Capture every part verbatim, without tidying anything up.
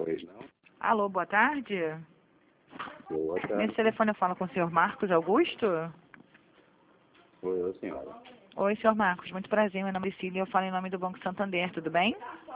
Talvez não. Alô, boa tarde. Boa tarde. Nesse telefone eu falo com o senhor Marcos Augusto? Oi, eu, senhora. Oi, senhor Marcos, muito prazer, meu nome é Cília, eu falo em nome do Banco Santander, tudo bem?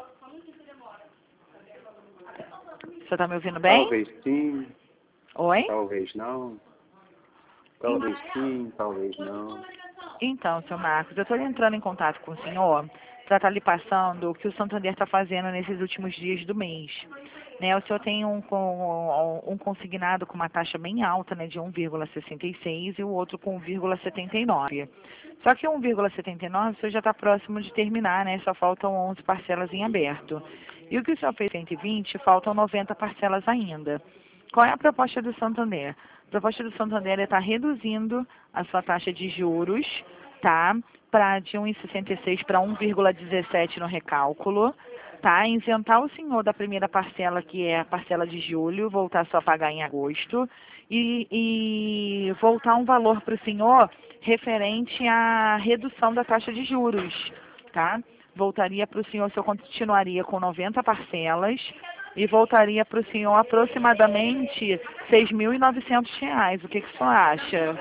O senhor está me ouvindo bem? Talvez sim, Oi? talvez não. Talvez sim, talvez não. Então, senhor Marcos, eu estou entrando em contato com o senhor para estar lhe passando o que o Santander está fazendo nesses últimos dias do mês. Né, o senhor tem um, com- um consignado com uma taxa bem alta, né, de um vírgula sessenta e seis e o outro com um vírgula setenta e nove. Só que um vírgula setenta e nove o senhor já está próximo de terminar, né? Só faltam onze parcelas em aberto. E o que o senhor fez cento e vinte, faltam noventa parcelas ainda. Qual é a proposta do Santander? A proposta do Santander é estar reduzindo a sua taxa de juros, tá? Pra, de um vírgula sessenta e seis para um vírgula dezessete no recálculo, tá? Isentar o senhor da primeira parcela, que é a parcela de julho, voltar só a pagar em agosto, e, e voltar um valor para o senhor referente à redução da taxa de juros, tá? Voltaria para o senhor, o senhor continuaria com noventa parcelas, e voltaria para o senhor aproximadamente seis mil e novecentos reais. O que, que o senhor acha?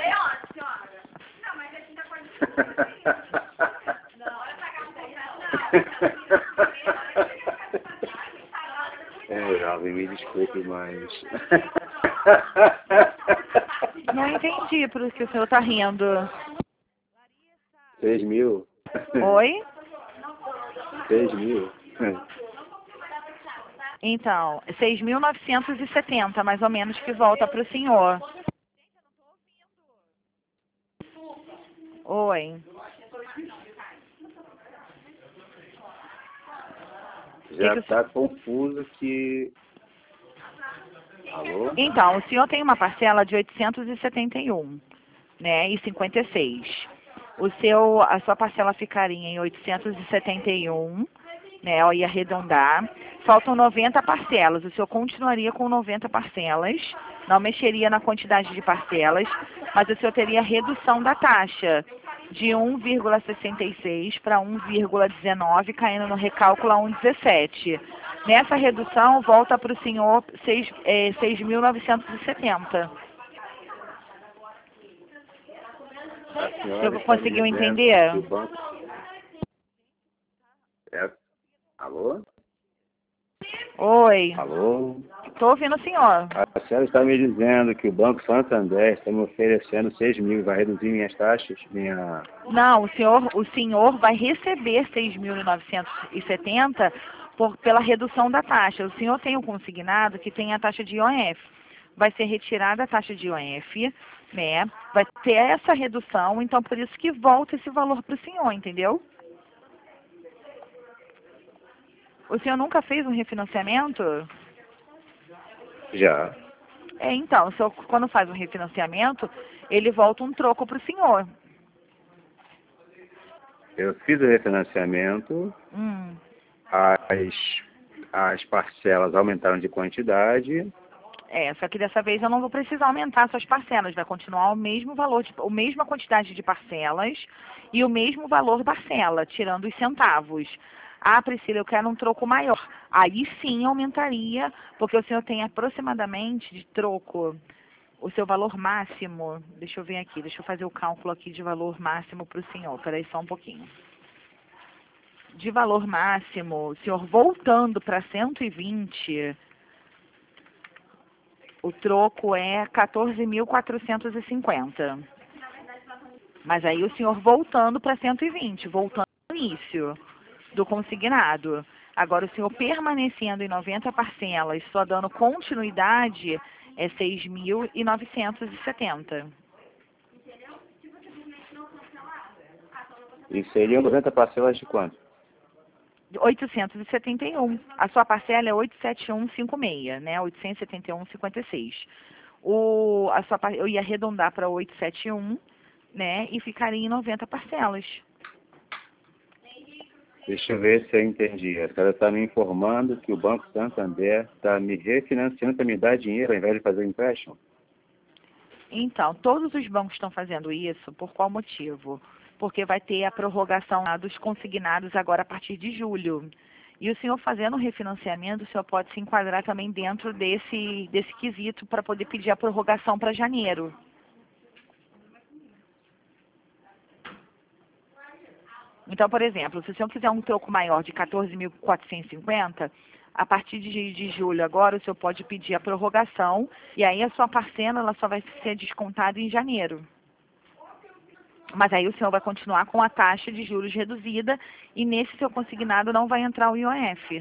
É, jovem, me desculpe, mas... Não entendi por que o senhor está rindo. Seis mil? Oi? Seis mil? Então, seis mil novecentos e setenta, mais ou menos, que volta para o senhor. Oi. Já que que está confuso que... Alô? Então, o senhor tem uma parcela de oitocentos e setenta e um, né, e cinquenta e seis. O seu, a sua parcela ficaria em oitocentos e setenta e um, né, eu ia arredondar. Faltam noventa parcelas. O senhor continuaria com noventa parcelas, não mexeria na quantidade de parcelas, mas o senhor teria redução da taxa de um vírgula sessenta e seis para um vírgula dezenove, caindo no recálculo a um vírgula dezessete. Nessa redução, volta para o senhor seis mil novecentos e setenta. A O senhora senhor está me conseguiu dizendo entender? que o banco... É... Alô? Oi. Alô? Estou ouvindo o senhor. A senhora está me dizendo que o Banco Santander está me oferecendo seis mil, vai reduzir minhas taxas, minha... Não, o senhor, o senhor vai receber seis mil novecentos e setenta por, pela redução da taxa. O senhor tem um consignado que tem a taxa de I O F. Vai ser retirada a taxa de I O F, né? Vai ter essa redução, então por isso que volta esse valor para o senhor, entendeu? O senhor nunca fez um refinanciamento? Já. É, então, o senhor, quando faz um refinanciamento, ele volta um troco para o senhor. Eu fiz o refinanciamento, Hum. as, as parcelas aumentaram de quantidade. É, só que dessa vez eu não vou precisar aumentar suas parcelas, vai continuar o mesmo valor, de, a mesma quantidade de parcelas e o mesmo valor parcela, tirando os centavos. Ah, Priscila, eu quero um troco maior. Aí sim aumentaria, porque o senhor tem aproximadamente de troco, o seu valor máximo, deixa eu ver aqui, deixa eu fazer o cálculo aqui de valor máximo para o senhor, peraí só um pouquinho. De valor máximo, o senhor voltando para cento e vinte, o troco é quatorze mil quatrocentos e cinquenta. Mas aí o senhor voltando para cento e vinte, voltando ao início do consignado. Agora o senhor permanecendo em noventa parcelas, só dando continuidade, é seis mil novecentos e setenta. E seriam noventa parcelas de quanto? oitocentos e setenta e um. A sua parcela é oitocentos e setenta e um vírgula cinquenta e seis, né? oitocentos e setenta e um vírgula cinquenta e seis. O, a sua, eu ia arredondar para oitocentos e setenta e um, né? E ficaria em noventa parcelas. Deixa eu ver se eu entendi. A senhora está me informando que o Banco Santander está me refinanciando para me dar dinheiro ao invés de fazer o empréstimo? Então, todos os bancos estão fazendo isso, por qual motivo? Porque vai ter a prorrogação lá dos consignados agora a partir de julho. E o senhor fazendo o refinanciamento, o senhor pode se enquadrar também dentro desse, desse quesito para poder pedir a prorrogação para janeiro. Então, por exemplo, se o senhor quiser um troco maior de quatorze mil quatrocentos e cinquenta, a partir de, de julho agora, o senhor pode pedir a prorrogação e aí a sua parcela ela só vai ser descontada em janeiro. Mas aí o senhor vai continuar com a taxa de juros reduzida e nesse seu consignado não vai entrar o I O F.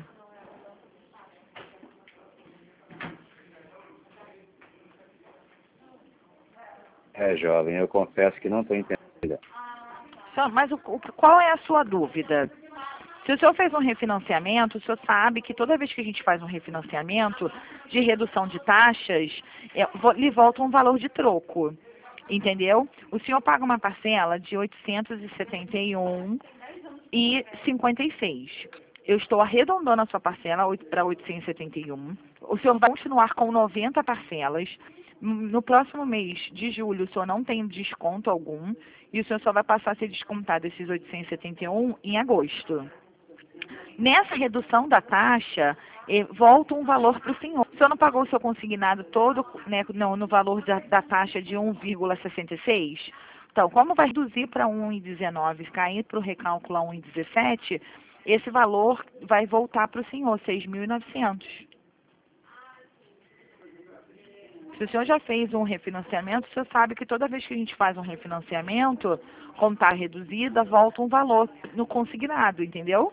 É, jovem, eu confesso que não estou entendendo. Mas o, o, qual é a sua dúvida? Se o senhor fez um refinanciamento, o senhor sabe que toda vez que a gente faz um refinanciamento de redução de taxas, é, lhe volta um valor de troco. Entendeu? O senhor paga uma parcela de oitocentos e setenta e um reais e cinquenta e seis centavos. Eu estou arredondando a sua parcela para oitocentos e setenta e um. O senhor vai continuar com noventa parcelas. No próximo mês de julho, o senhor não tem desconto algum e o senhor só vai passar a ser descontado esses oitocentos e setenta e um em agosto. Nessa redução da taxa, eh, volta um valor para o senhor. O senhor não pagou o seu consignado todo, né, no, no valor da, da taxa de um vírgula sessenta e seis? Então, como vai reduzir para um vírgula dezenove, cair para o recálculo a um vírgula dezessete, esse valor vai voltar para o senhor, seis mil e novecentos. Se o senhor já fez um refinanciamento, o senhor sabe que toda vez que a gente faz um refinanciamento, com taxa reduzida, volta um valor no consignado, entendeu?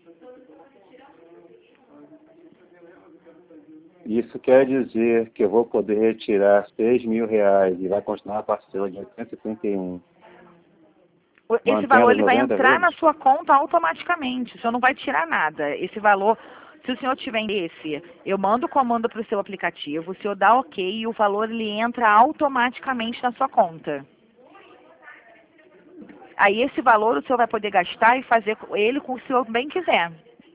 Isso quer dizer que eu vou poder retirar seis mil reais e vai continuar a parcela de oitocentos e setenta e um. Esse valor ele vai entrar na sua conta automaticamente, o senhor não vai tirar nada. Esse valor, se o senhor tiver esse, eu mando o comando para o seu aplicativo, o senhor dá ok e o valor ele entra automaticamente na sua conta. Aí esse valor o senhor vai poder gastar e fazer ele com o senhor bem quiser.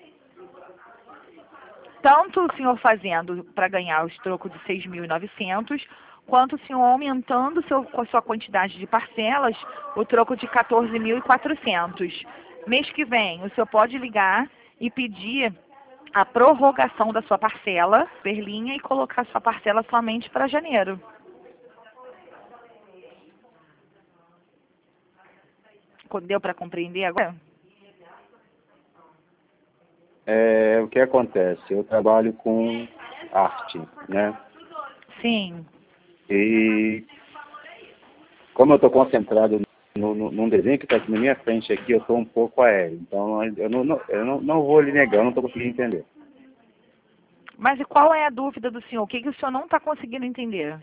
Tanto o senhor fazendo para ganhar os trocos de seis mil e novecentos, quanto o senhor aumentando seu, a sua quantidade de parcelas, o troco de quatorze mil e quatrocentos. Mês que vem, o senhor pode ligar e pedir a prorrogação da sua parcela, per linha, e colocar a sua parcela somente para janeiro. Deu para compreender agora? É, o que acontece? Eu trabalho com arte, né? Sim. E como eu estou concentrado no, no, num desenho que está aqui na minha frente aqui, eu estou um pouco aéreo. Então eu não, não, eu não, não vou lhe negar, eu não estou conseguindo entender. Mas e qual é a dúvida do senhor? O que, que o senhor não está conseguindo entender?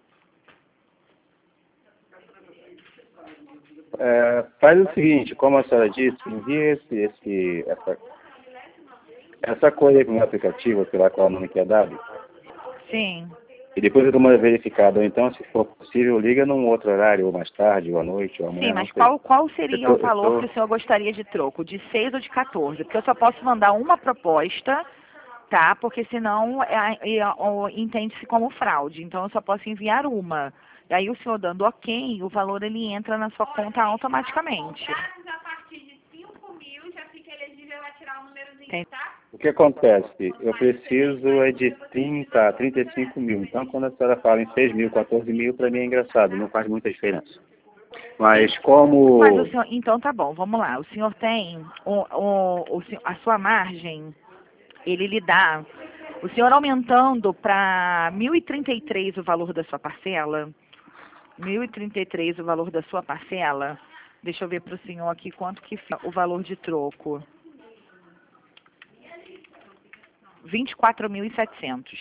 É, faz o seguinte, como a senhora disse, envia esse, esse, essa, essa coisa aí para o meu aplicativo, sei lá qual é o nome que é dado. Sim. E depois eu dou uma verificada, ou então, se for possível, liga num outro horário, ou mais tarde, ou à noite, ou amanhã. Sim, mas qual, qual seria tô, o valor tô... que o senhor gostaria de troco? De seis ou de quatorze? Porque eu só posso mandar uma proposta, tá? Porque senão é, é, é, entende-se como fraude. Então eu só posso enviar uma. E aí o senhor dando ok, o valor ele entra na sua conta automaticamente. A partir de cinco mil já fica elegível a tirar o númerozinho, tá? O que acontece? Eu preciso é de trinta a trinta e cinco mil. Então, quando a senhora fala em seis mil, quatorze mil, para mim é engraçado, não faz muita diferença. Mas como... Mas o senhor, então tá bom, vamos lá. O senhor tem o, o, o, a sua margem, ele lhe dá... O senhor aumentando para mil e trinta e três o valor da sua parcela, mil e trinta e três o valor da sua parcela, deixa eu ver para o senhor aqui quanto que fica o valor de troco. vinte e quatro mil e setecentos.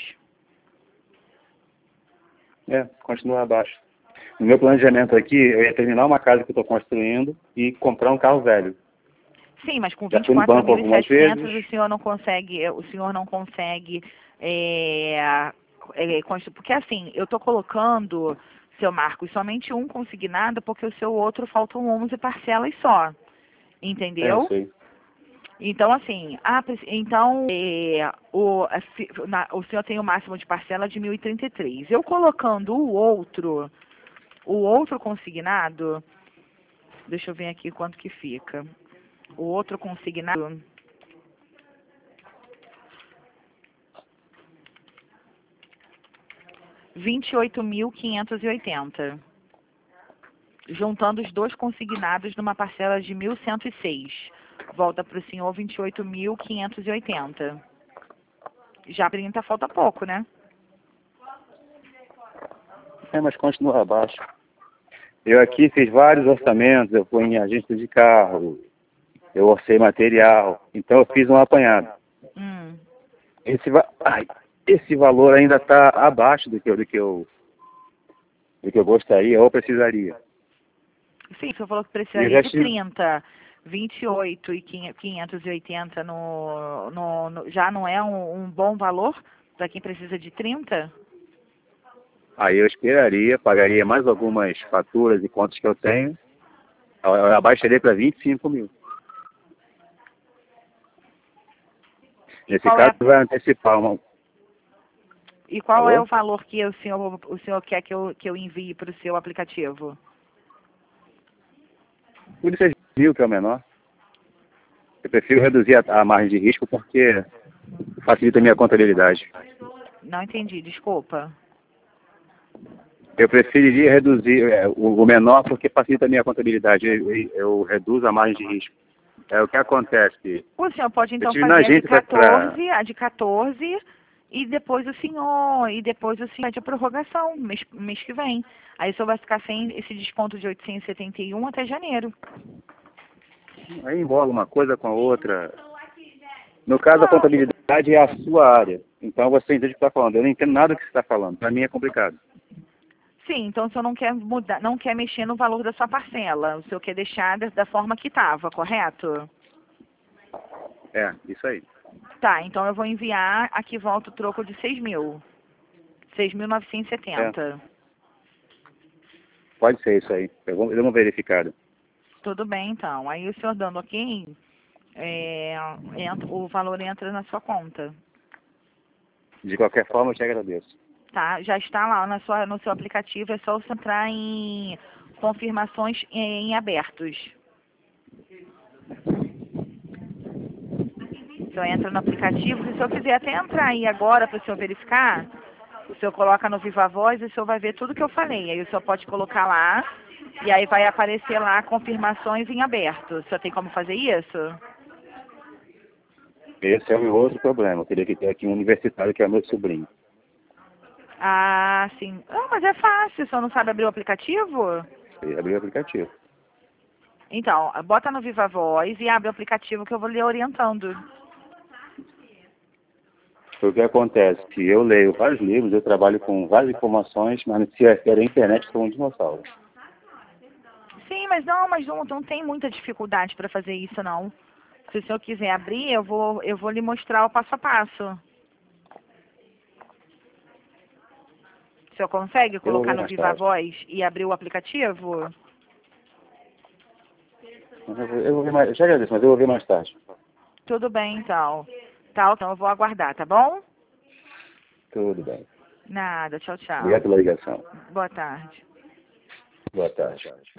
É, continua abaixo. No meu planejamento aqui, eu ia terminar uma casa que eu estou construindo e comprar um carro velho. Sim, mas com Já vinte fui e no quatro banco mil e algumas setecentos vezes. o senhor não consegue, o senhor não consegue, é, é, constru- porque assim, eu estou colocando, seu Marcos, somente um consignado, porque o seu outro faltam onze parcelas só, É, eu entendeu? sei. Então, assim, ah, preci- então é, o, a fi- na- o senhor tem o máximo de parcela de mil e trinta e três. Eu colocando o outro, o outro consignado, deixa eu ver aqui quanto que fica. O outro consignado, vinte e oito mil quinhentos e oitenta. Juntando os dois consignados numa parcela de mil cento e seis. Volta para o senhor vinte e oito mil quinhentos e oitenta. Já trinta falta pouco, né? É, mas continua abaixo. Eu aqui fiz vários orçamentos, eu fui em agência de carro, eu orcei material, então eu fiz um apanhado. Hum. Esse, va Ai, esse valor ainda está abaixo do que, eu, do, que eu, do que eu gostaria ou precisaria. Sim, o senhor falou que Eu precisaria já de tive- trinta. vinte e oito e quinhentos e oitenta no, no, no, já não é um, um bom valor para quem precisa de trinta? Aí eu esperaria, pagaria mais algumas faturas e contas que eu tenho, eu eu abaixaria para vinte e cinco mil. Nesse qual caso, é- vai antecipar uma... E qual Alô? é o valor que o senhor, o senhor quer que eu, que eu envie para o seu aplicativo? Por isso é mil que é o menor. Eu prefiro reduzir a, a margem de risco porque facilita a minha contabilidade. Não entendi, desculpa. Eu preferiria reduzir é, o, o menor porque facilita a minha contabilidade. Eu, eu, eu reduzo a margem de risco. É o que acontece. O senhor pode Eu então tive na fazer a de agência pra- pra- quatorze, a de quatorze, e depois o senhor, e depois o senhor de a prorrogação, mês, mês que vem. Aí o senhor vai ficar sem esse desconto de oitocentos e setenta e um até janeiro. Aí embola uma coisa com a outra. No caso, a contabilidade é a sua área. Então você entende o que está falando. Eu não entendo nada do que você está falando. Para mim é complicado. Sim, então o senhor não quer mudar, não quer mexer no valor da sua parcela. O senhor quer deixar da, da forma que estava, correto? É, isso aí. Tá, então eu vou enviar, aqui volta o troco de seis mil. seis mil novecentos e setenta. Pode ser isso aí. Eu vou, eu vou verificar. Tudo bem, então. Aí o senhor dando ok, é, entra- o valor entra na sua conta. De qualquer forma, eu te agradeço. Tá? Já está lá na sua, no seu aplicativo, é só você entrar em confirmações em, em abertos. O senhor entra no aplicativo, se o senhor quiser até entrar aí agora para o senhor verificar, o senhor coloca no Viva Voz e o senhor vai ver tudo que eu falei. Aí o senhor pode colocar lá e aí vai aparecer lá confirmações em aberto. O senhor tem como fazer isso? Esse é o meu outro problema. Eu teria que ter aqui um universitário que é meu sobrinho. Ah, sim. Ah, mas é fácil, o senhor não sabe abrir o aplicativo? Ele abriu o aplicativo. Então, bota no Viva Voz e abre o aplicativo que eu vou lhe orientando. O que acontece? Que eu leio vários livros, eu trabalho com várias informações, mas se refere à internet, sou um dinossauro. Sim, mas não, mas não, não tem muita dificuldade para fazer isso, não. Se o senhor quiser abrir, eu vou, eu vou lhe mostrar o passo a passo. O senhor consegue colocar ver no mais Viva tarde. Voz e abrir o aplicativo? Eu vou, eu vou ver mais, eu te agradeço, mas eu vou ver mais tarde. Tudo bem, então. Tá, então eu vou aguardar, tá bom? Tudo bem. Nada, tchau, tchau. Obrigado pela ligação. Boa tarde. Boa tarde.